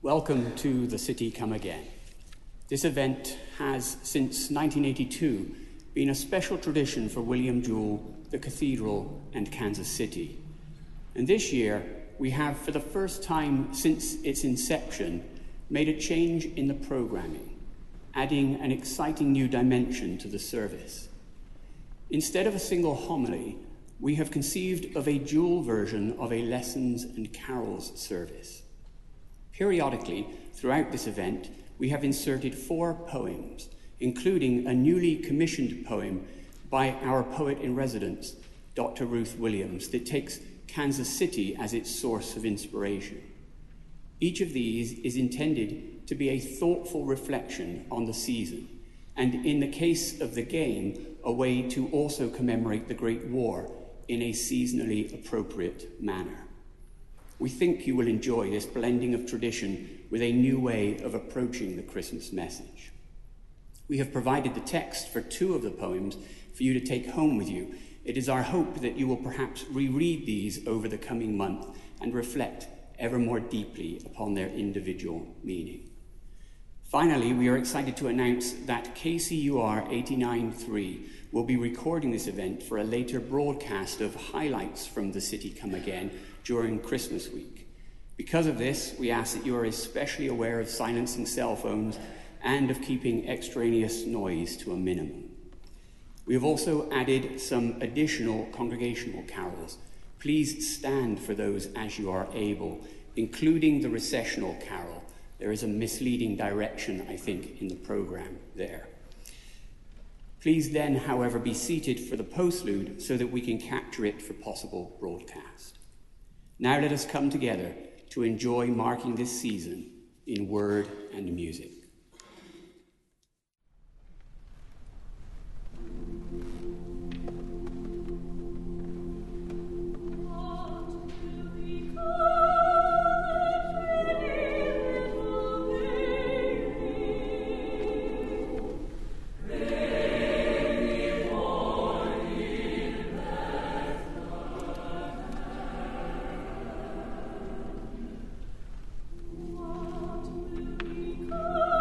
Welcome to the City Come Again. This event has, since 1982, been a special tradition for William Jewell, the Cathedral, and Kansas City. And this year, we have, for the first time since its inception, made a change in the programming, adding an exciting new dimension to the service. Instead of a single homily, we have conceived of a dual version of a lessons and carols service. Periodically, throughout this event, we have inserted 4 poems, including a newly commissioned poem by our poet-in-residence, Dr. Ruth Williams, that takes Kansas City as its source of inspiration. Each of these is intended to be a thoughtful reflection on the season, and in the case of the game, a way to also commemorate the Great War in a seasonally appropriate manner. We think you will enjoy this blending of tradition with a new way of approaching the Christmas message. We have provided the text for 2 of the poems for you to take home with you. It is our hope that you will perhaps reread these over the coming month and reflect ever more deeply upon their individual meaning. Finally, we are excited to announce that KCUR 89.3 will be recording this event for a later broadcast of highlights from the City Come Again during Christmas week. Because of this, we ask that you are especially aware of silencing cell phones and of keeping extraneous noise to a minimum. We have also added some additional congregational carols. Please stand for those as you are able, including the recessional carol. There is a misleading direction, I think, in the program there. Please then, however, be seated for the postlude so that we can capture it for possible broadcast. Now let us come together to enjoy marking this season in word and music. Oh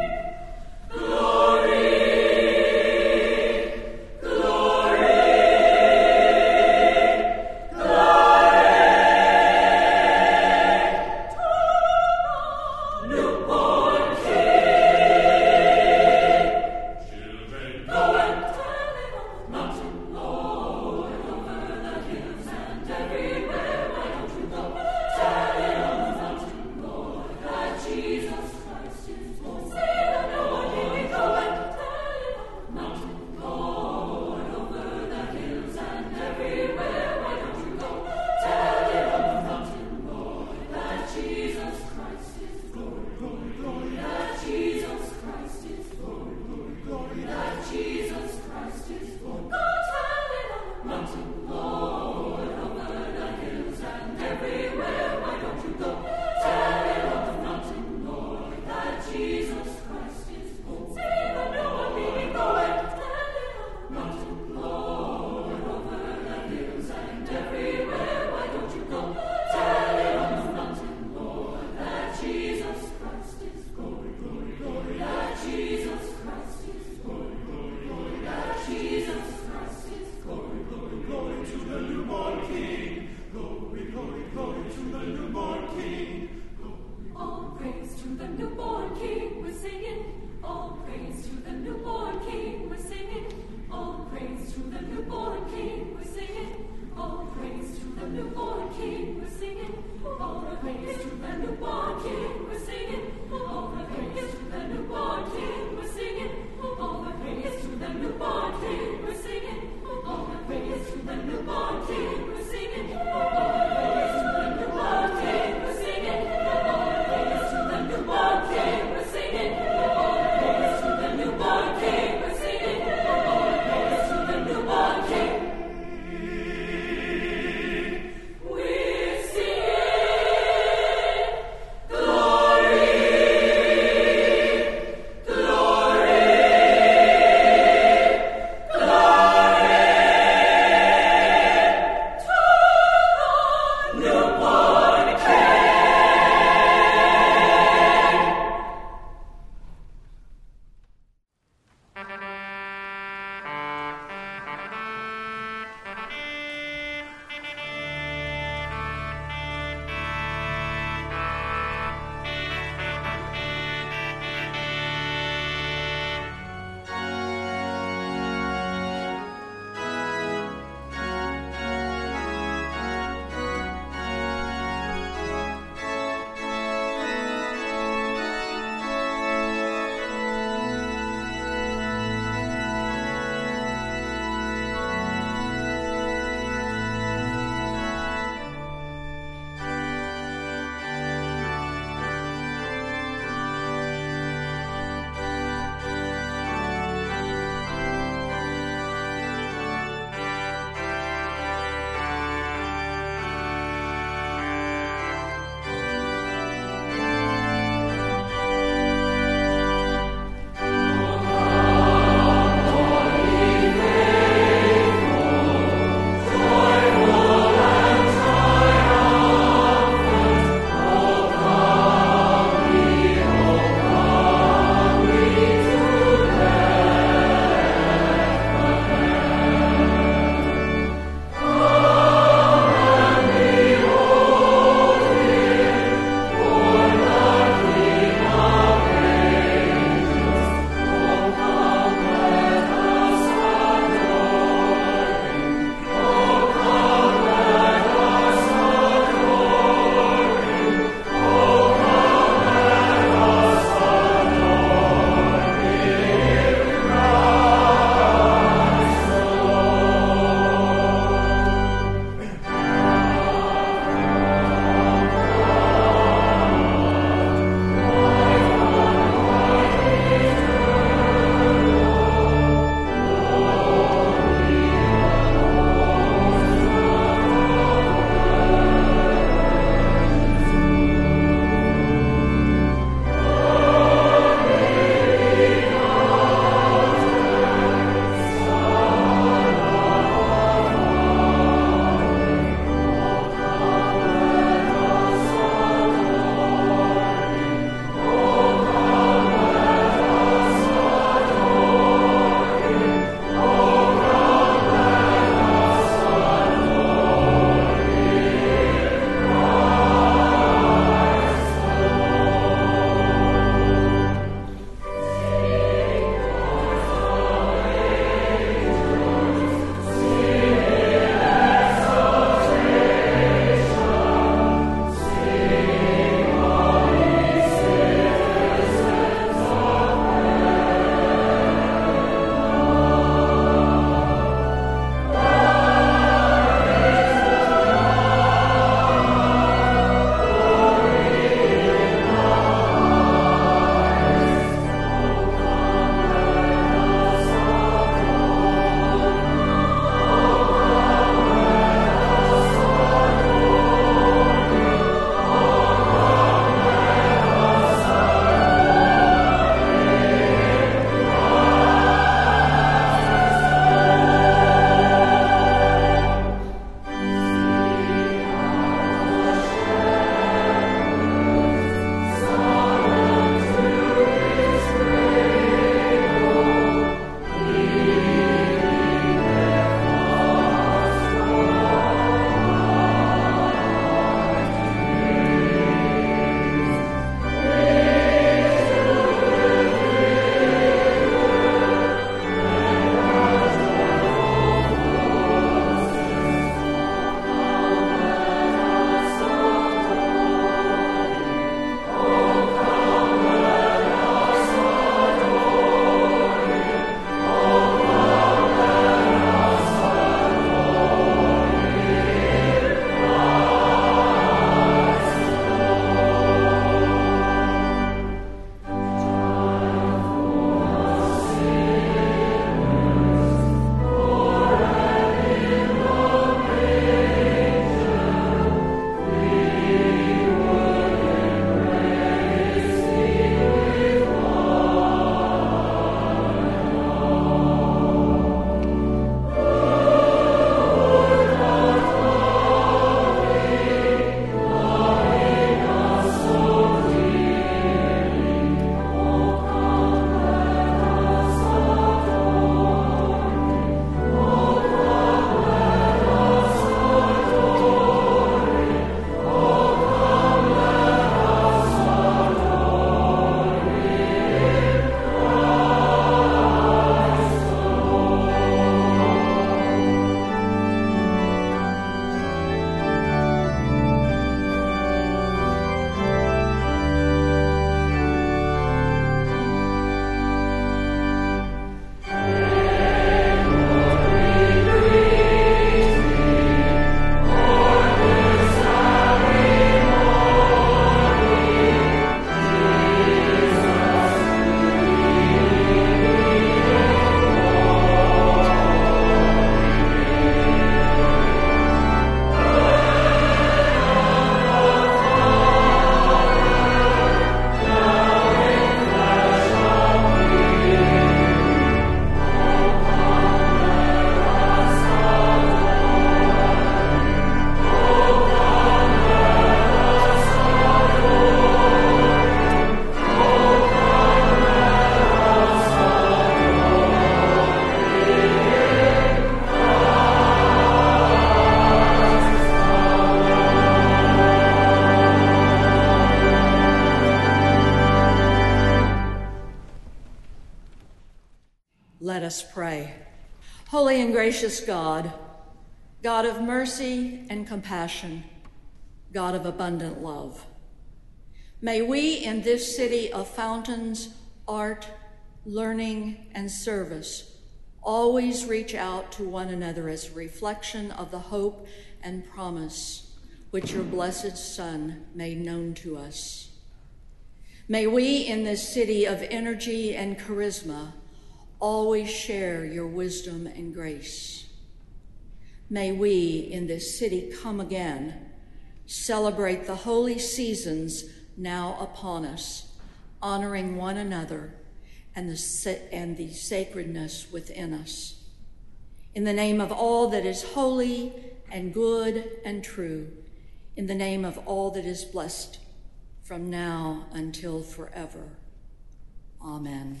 Let us pray. Holy and gracious God, God of mercy and compassion, God of abundant love, may we in this city of fountains, art, learning, and service always reach out to one another as a reflection of the hope and promise which your blessed Son made known to us. May we in this city of energy and charisma always share your wisdom and grace. May we in this city come again, celebrate the holy seasons now upon us, honoring one another and the sacredness within us. In the name of all that is holy and good and true, in the name of all that is blessed from now until forever. Amen.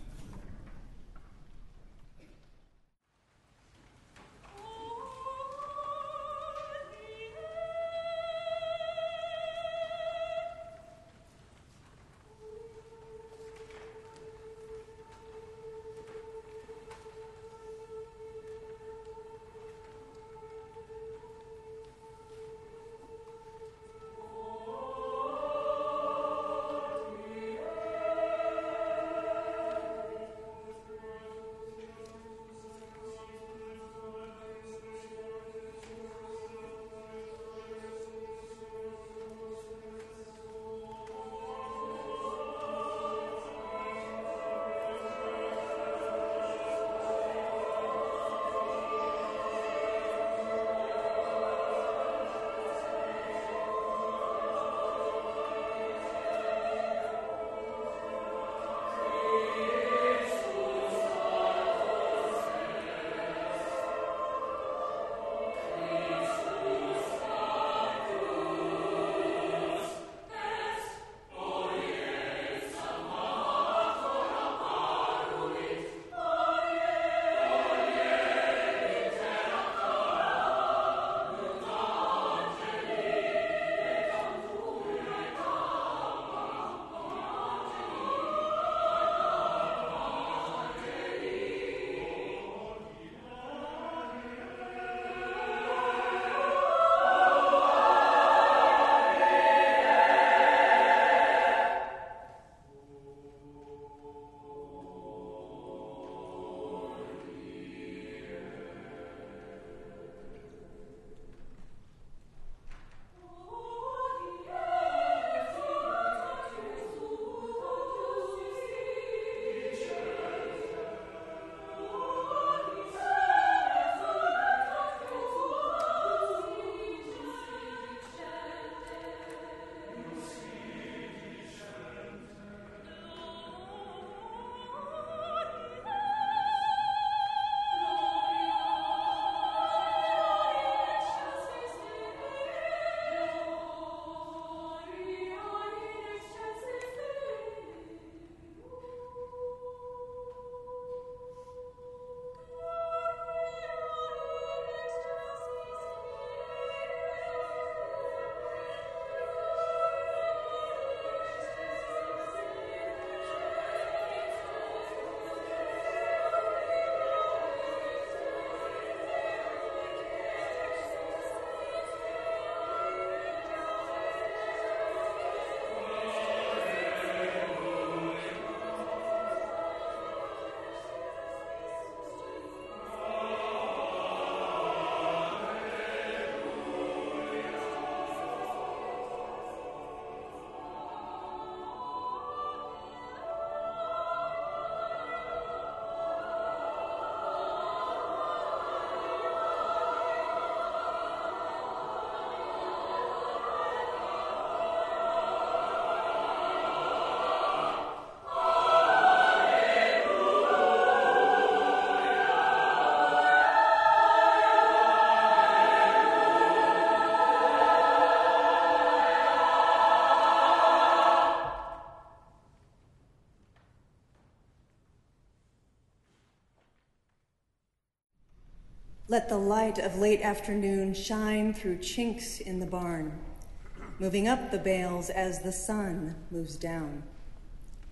Let the light of late afternoon shine through chinks in the barn, moving up the bales as the sun moves down.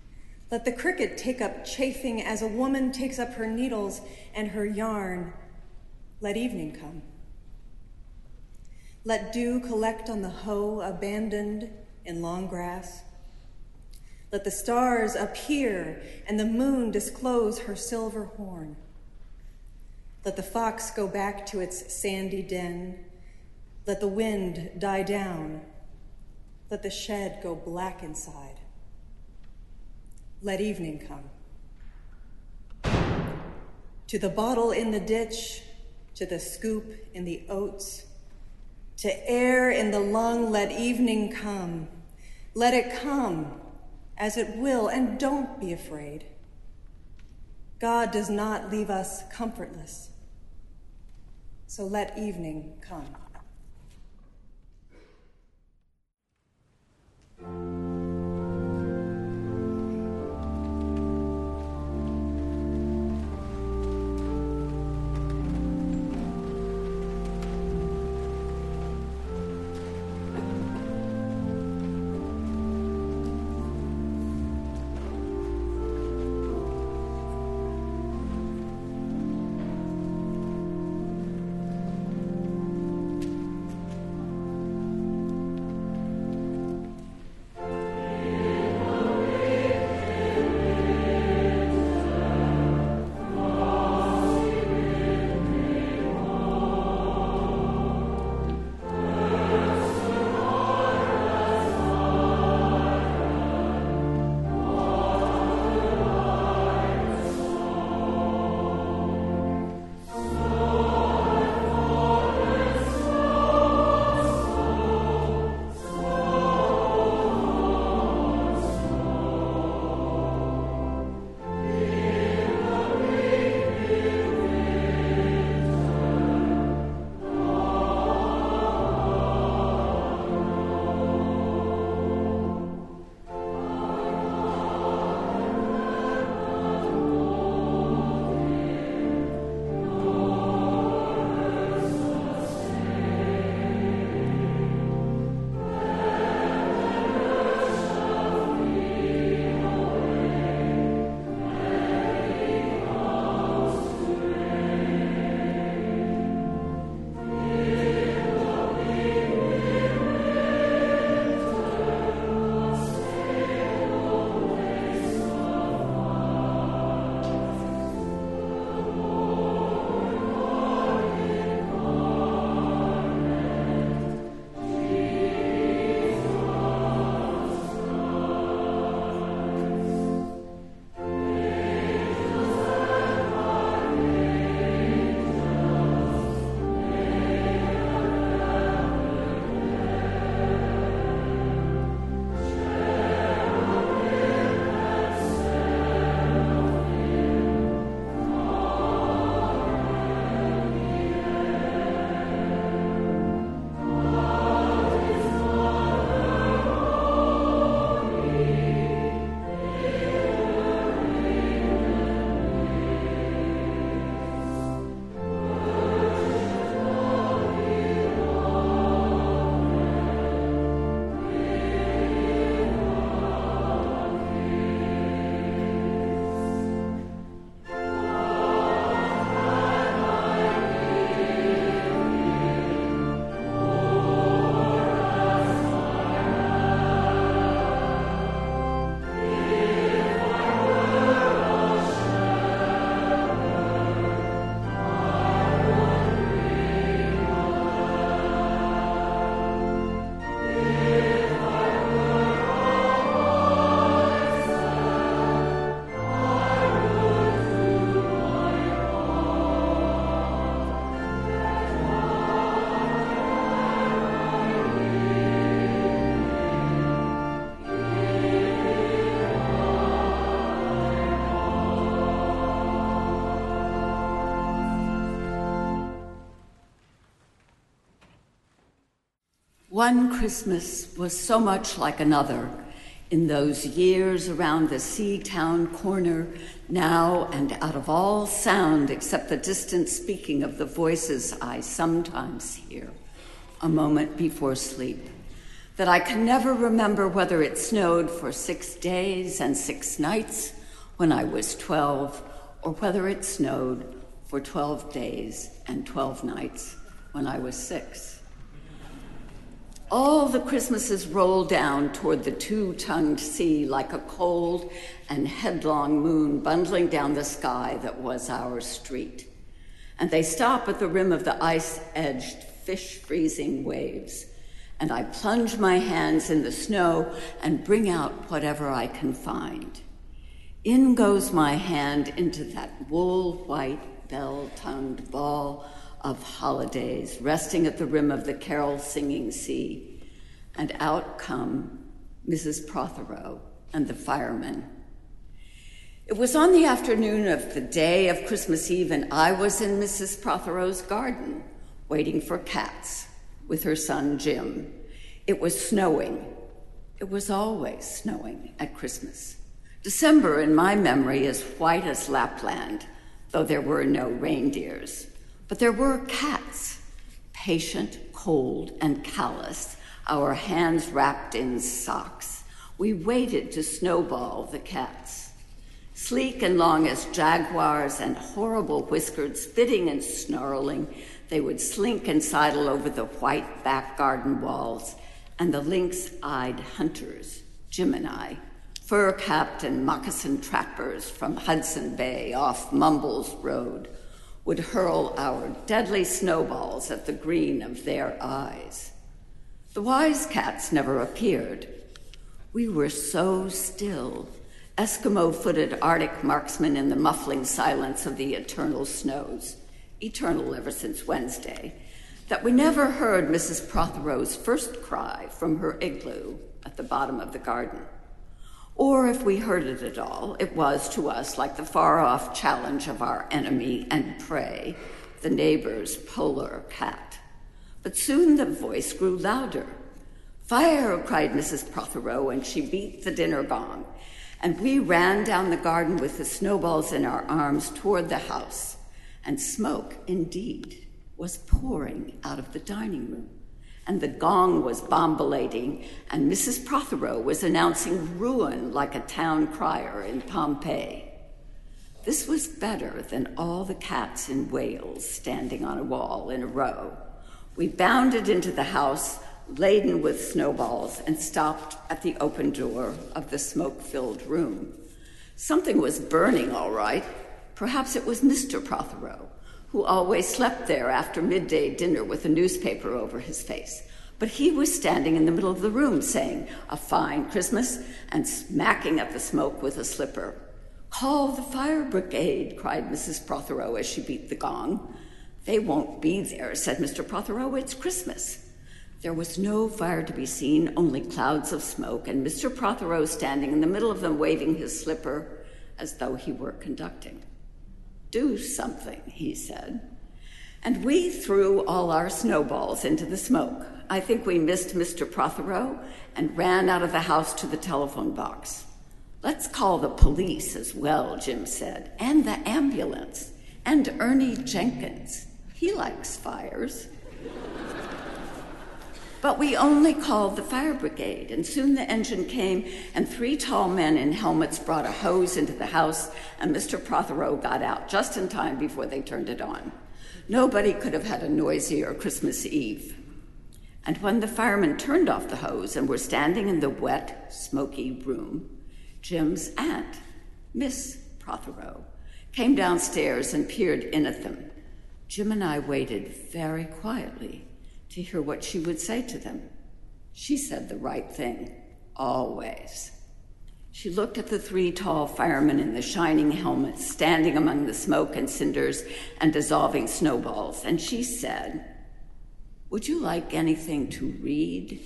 Let the cricket take up chafing as a woman takes up her needles and her yarn. Let evening come. Let dew collect on the hoe abandoned in long grass. Let the stars appear and the moon disclose her silver horn. Let the fox go back to its sandy den. Let the wind die down. Let the shed go black inside. Let evening come. To the bottle in the ditch, to the scoop in the oats, to air in the lung, let evening come. Let it come as it will, and don't be afraid. God does not leave us comfortless. So let evening come. One Christmas was so much like another in those years around the Seatown corner, now and out of all sound except the distant speaking of the voices I sometimes hear a moment before sleep. that I can never remember whether it snowed for 6 days and 6 nights when I was 12, or whether it snowed for 12 days and 12 nights when I was 6. All the Christmases roll down toward the two-tongued sea like a cold and headlong moon bundling down the sky that was our street. And they stop at the rim of the ice-edged, fish-freezing waves. And I plunge my hands in the snow and bring out whatever I can find. In goes my hand into that wool-white, bell-tongued ball of holidays resting at the rim of the carol-singing sea, and out come Mrs. Prothero and the firemen. It was on the afternoon of the day of Christmas Eve, and I was in Mrs. Prothero's garden, waiting for cats, with her son Jim. It was snowing. It was always snowing at Christmas. December, in my memory, is white as Lapland, though there were no reindeers. But there were cats, patient, cold, and callous, our hands wrapped in socks. We waited to snowball the cats. Sleek and long as jaguars and horrible whiskered, spitting and snarling, they would slink and sidle over the white back garden walls, and the lynx-eyed hunters, Jim and I, fur-capped and moccasin trappers from Hudson Bay off Mumbles Road, would hurl our deadly snowballs at the green of their eyes. The wise cats never appeared. We were so still, Eskimo-footed Arctic marksmen in the muffling silence of the eternal snows, eternal ever since Wednesday, that we never heard Mrs. Prothero's first cry from her igloo at the bottom of the garden. Or if we heard it at all, it was to us like the far-off challenge of our enemy and prey, the neighbor's polar cat. But soon the voice grew louder. "Fire!" cried Mrs. Prothero, and she beat the dinner gong. And we ran down the garden with the snowballs in our arms toward the house. And smoke, indeed, was pouring out of the dining room. And the gong was bombulating, and Mrs. Prothero was announcing ruin like a town crier in Pompeii. This was better than all the cats in Wales standing on a wall in a row. We bounded into the house, laden with snowballs, and stopped at the open door of the smoke-filled room. Something was burning, all right. Perhaps it was Mr. Prothero, who always slept there after midday dinner with a newspaper over his face. But he was standing in the middle of the room saying, "A fine Christmas," and smacking at the smoke with a slipper. "Call the fire brigade," cried Mrs. Prothero as she beat the gong. "They won't be there," said Mr. Prothero. "It's Christmas." There was no fire to be seen, only clouds of smoke, and Mr. Prothero standing in the middle of them waving his slipper as though he were conducting. "Do something," he said. And we threw all our snowballs into the smoke. I think we missed Mr. Prothero and ran out of the house to the telephone box. "Let's call the police as well," Jim said, "and the ambulance, and Ernie Jenkins. He likes fires." But we only called the fire brigade, and soon the engine came, and 3 tall men in helmets brought a hose into the house, and Mr. Prothero got out just in time before they turned it on. Nobody could have had a noisier Christmas Eve. And when the firemen turned off the hose and were standing in the wet, smoky room, Jim's aunt, Miss Prothero, came downstairs and peered in at them. Jim and I waited very quietly to hear what she would say to them. She said the right thing, always. She looked at the 3 tall firemen in the shining helmets standing among the smoke and cinders and dissolving snowballs, and she said, "Would you like anything to read?"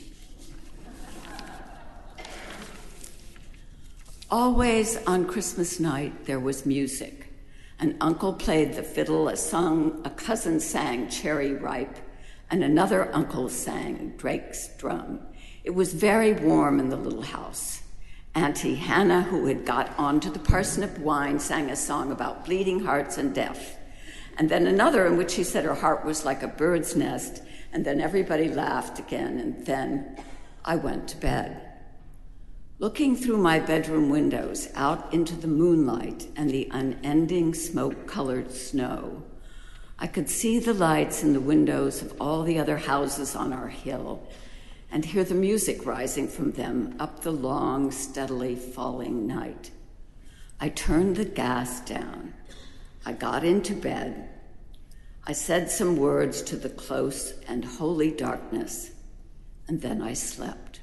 Always on Christmas night there was music. An uncle played the fiddle, a cousin sang Cherry Ripe, and another uncle sang Drake's Drum. It was very warm in the little house. Auntie Hannah, who had got onto the parsnip wine, sang a song about bleeding hearts and death, and then another in which she said her heart was like a bird's nest, and then everybody laughed again, and then I went to bed. Looking through my bedroom windows out into the moonlight and the unending smoke-colored snow, I could see the lights in the windows of all the other houses on our hill and hear the music rising from them up the long, steadily falling night. I turned the gas down. I got into bed. I said some words to the close and holy darkness, and then I slept.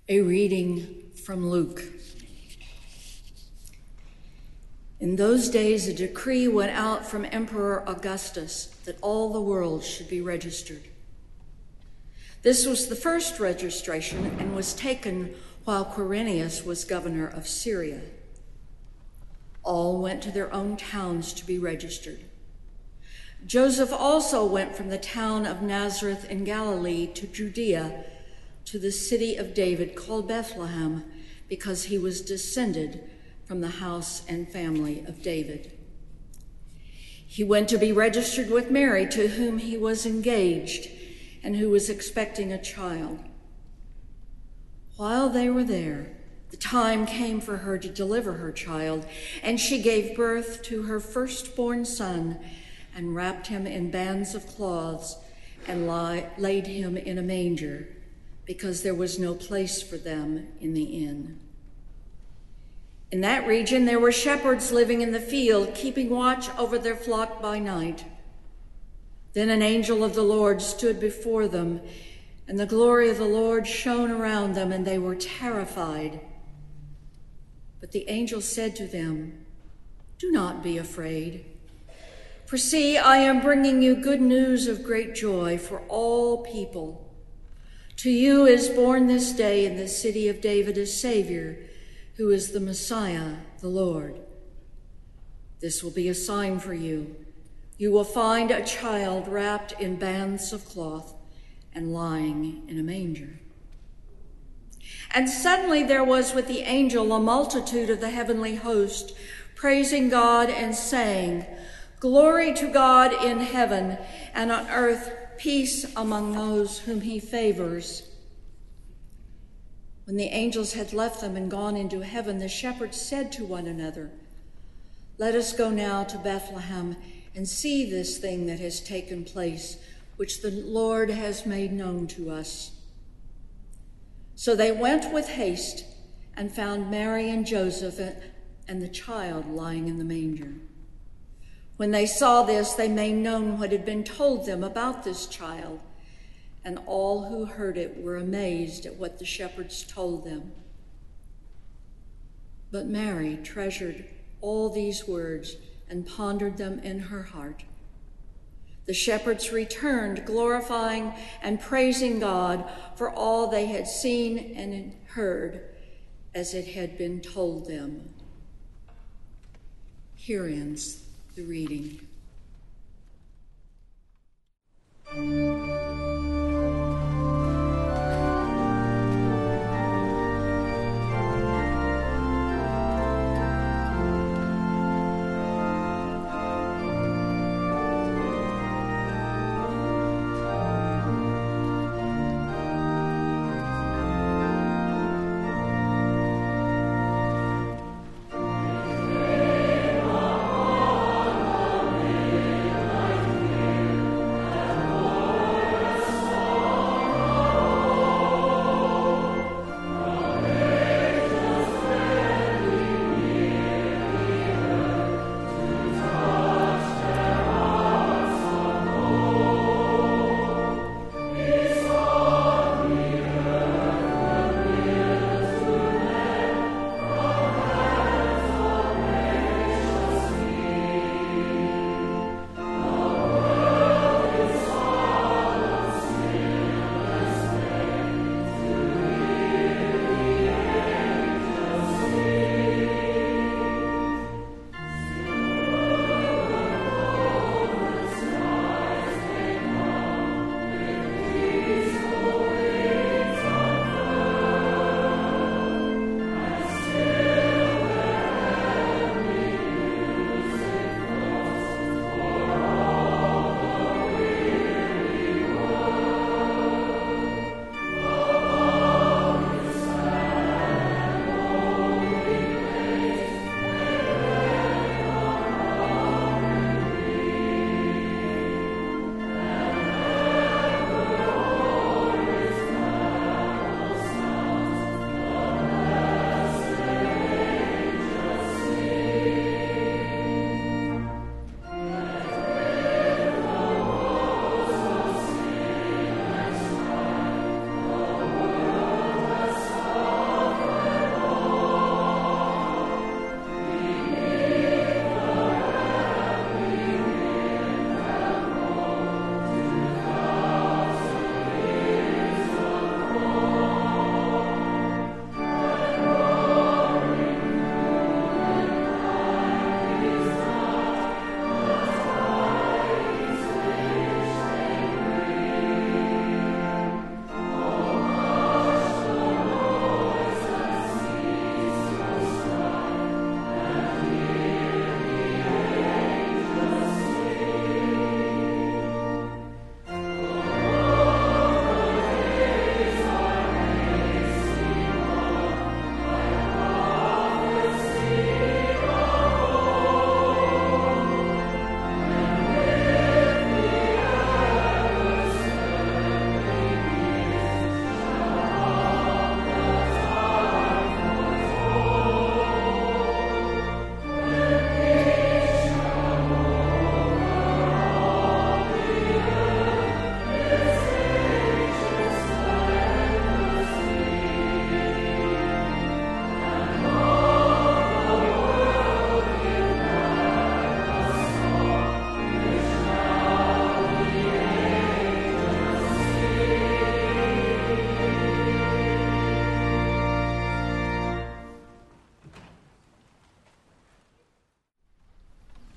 A reading from Luke. In those days, a decree went out from Emperor Augustus that all the world should be registered. This was the first registration and was taken while Quirinius was governor of Syria. All went to their own towns to be registered. Joseph also went from the town of Nazareth in Galilee to Judea, to the city of David called Bethlehem, because he was descended from the house and family of David. He went to be registered with Mary, to whom he was engaged and who was expecting a child. While they were there, the time came for her to deliver her child, and she gave birth to her firstborn son and wrapped him in bands of cloths and laid him in a manger, because there was no place for them in the inn. In that region there were shepherds living in the field, keeping watch over their flock by night. Then an angel of the Lord stood before them, and the glory of the Lord shone around them, and they were terrified. But the angel said to them, "Do not be afraid. For see, I am bringing you good news of great joy for all people. To you is born this day in the city of David a Savior, who is the Messiah, the Lord. This will be a sign for you. You will find a child wrapped in bands of cloth and lying in a manger." And suddenly there was with the angel a multitude of the heavenly host, praising God and saying, "Glory to God in heaven, and on earth peace among those whom he favors." When the angels had left them and gone into heaven, the shepherds said to one another, "Let us go now to Bethlehem and see this thing that has taken place, which the Lord has made known to us." So they went with haste and found Mary and Joseph and the child lying in the manger. When they saw this, they made known what had been told them about this child, and all who heard it were amazed at what the shepherds told them. But Mary treasured all these words and pondered them in her heart. The shepherds returned, glorifying and praising God for all they had seen and heard as it had been told them. Here ends the reading.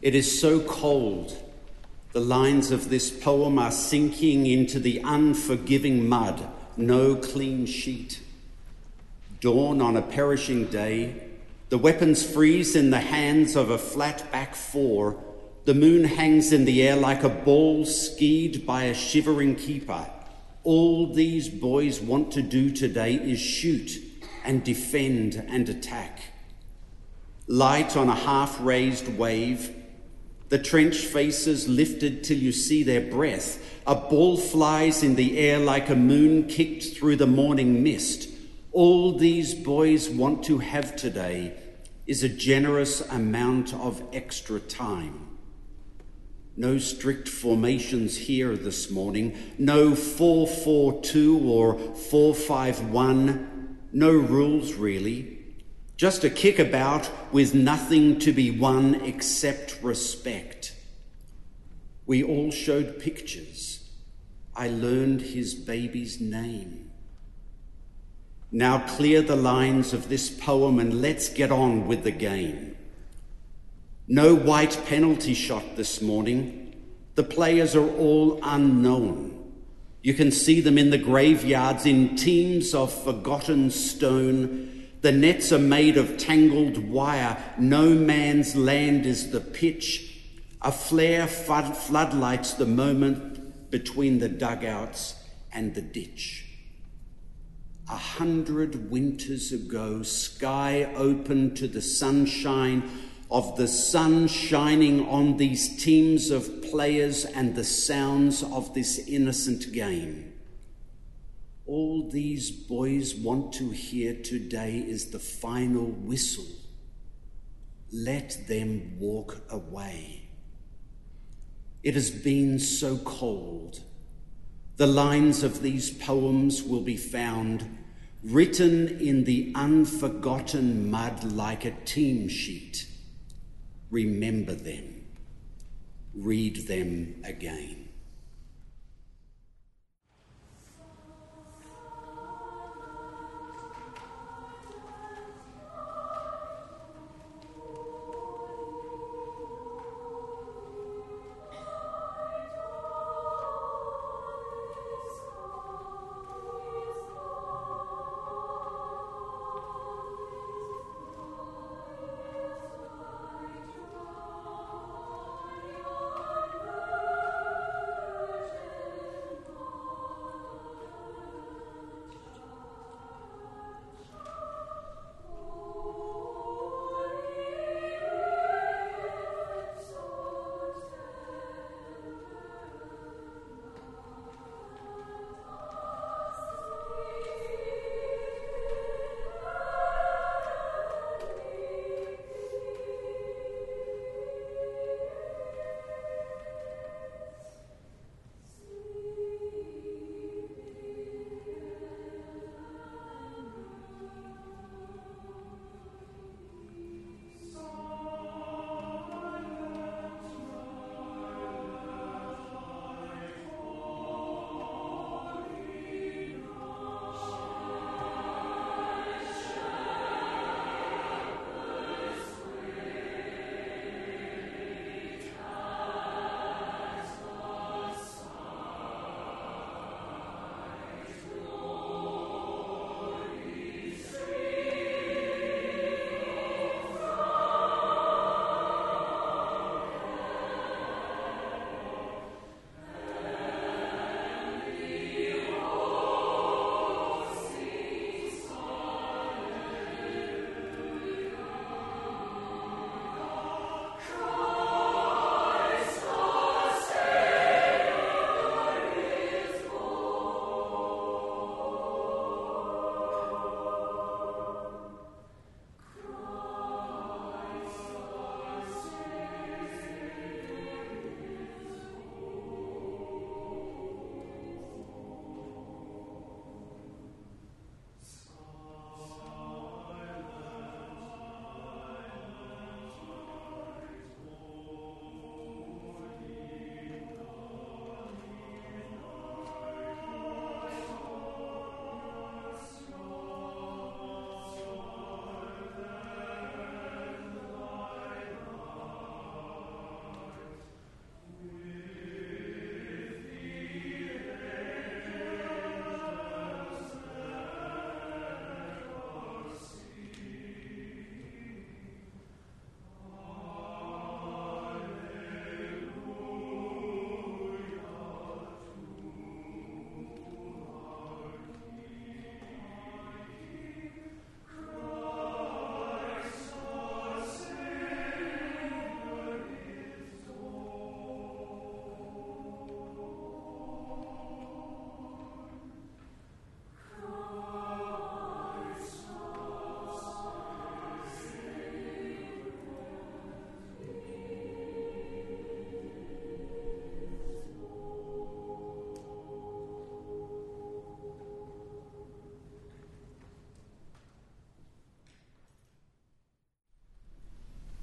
It is so cold. The lines of this poem are sinking into the unforgiving mud. No clean sheet. Dawn on a perishing day. The weapons freeze in the hands of a flat-back four. The moon hangs in the air like a ball skied by a shivering keeper. All these boys want to do today is shoot and defend and attack. Light on a half-raised wave. The trench faces lifted till you see their breath. A ball flies in the air like a moon kicked through the morning mist. All these boys want to have today is a generous amount of extra time. No strict formations here this morning. No 4-4-2 or 4-5-1. No rules really. Just a kickabout with nothing to be won except respect. We all showed pictures. I learned his baby's name. Now clear the lines of this poem and let's get on with the game. No white penalty shot this morning. The players are all unknown. You can see them in the graveyards in teams of forgotten stone. The nets are made of tangled wire. No man's land is the pitch. A flare floodlights the moment between the dugouts and the ditch. 100 winters ago, sky opened to the sunshine of the sun shining on these teams of players and the sounds of this innocent game. All these boys want to hear today is the final whistle. Let them walk away. It has been so cold. The lines of these poems will be found written in the unforgotten mud like a team sheet. Remember them. Read them again.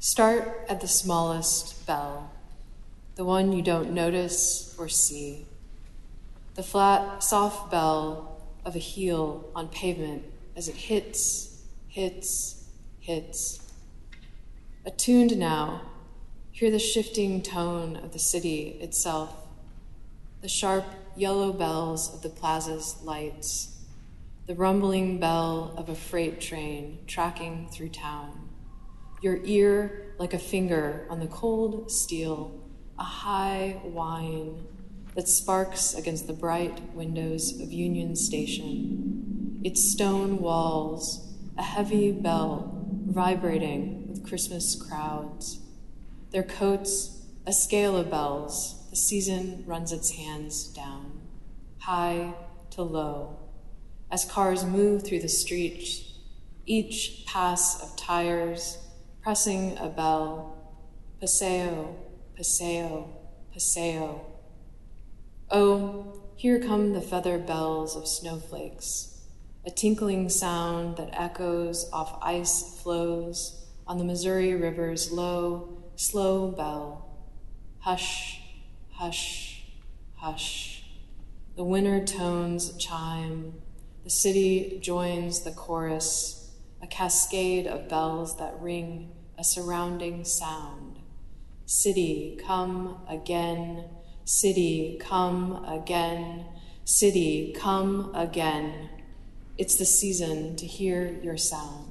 Start at the smallest bell, the one you don't notice or see. The flat, soft bell of a heel on pavement as it hits, hits, hits. Attuned now, hear the shifting tone of the city itself, the sharp yellow bells of the plaza's lights, the rumbling bell of a freight train tracking through town. Your ear like a finger on the cold steel, a high whine that sparks against the bright windows of Union Station, its stone walls, a heavy bell vibrating with Christmas crowds. Their coats, a scale of bells, the season runs its hands down, high to low, as cars move through the streets, each pass of tires pressing a bell, paseo, paseo, paseo. Oh, here come the feather bells of snowflakes, a tinkling sound that echoes off ice flows on the Missouri River's low, slow bell. Hush, hush, hush. The winter tones chime. The city joins the chorus, a cascade of bells that ring a surrounding sound. City, come again. City, come again. City, come again. It's the season to hear your sound.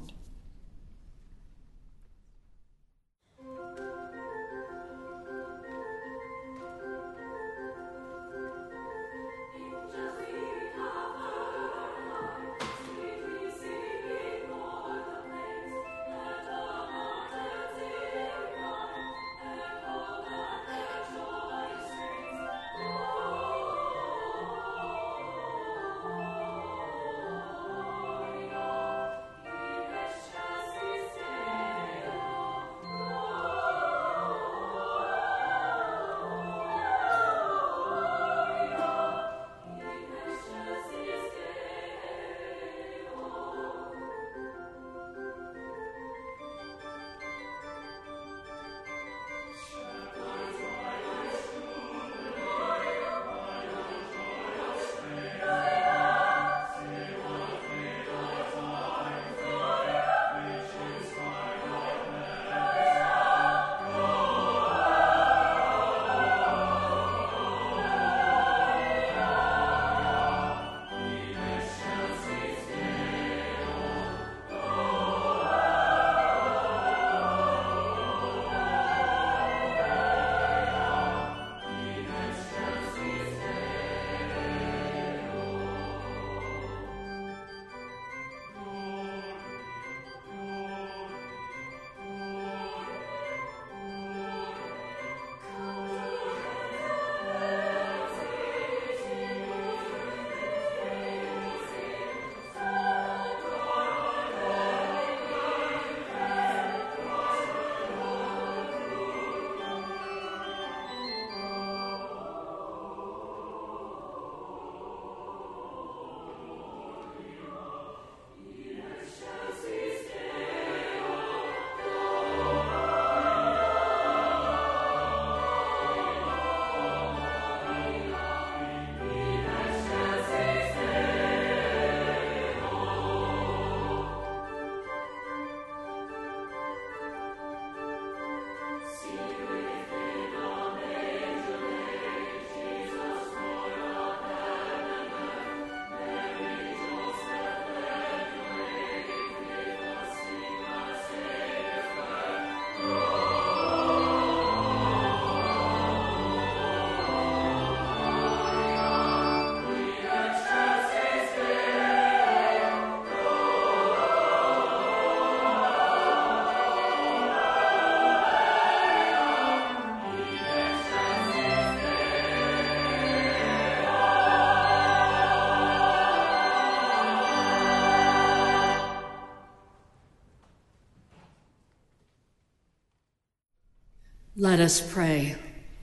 Let us pray.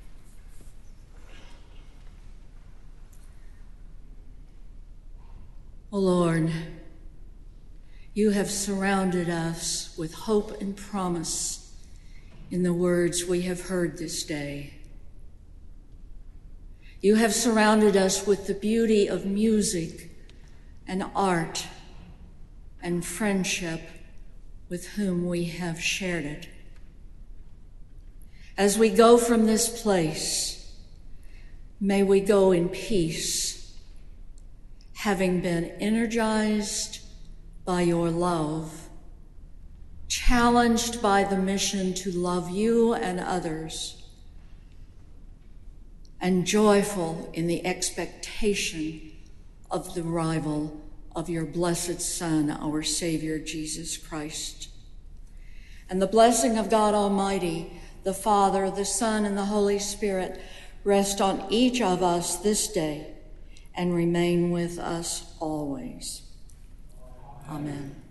O Lord, you have surrounded us with hope and promise in the words we have heard this day. You have surrounded us with the beauty of music and art and friendship with whom we have shared it. As we go from this place, may we go in peace, having been energized by your love, challenged by the mission to love you and others, and joyful in the expectation of the arrival of your blessed Son, our Savior, Jesus Christ. And the blessing of God Almighty, the Father, the Son, and the Holy Spirit rest on each of us this day and remain with us always. Amen.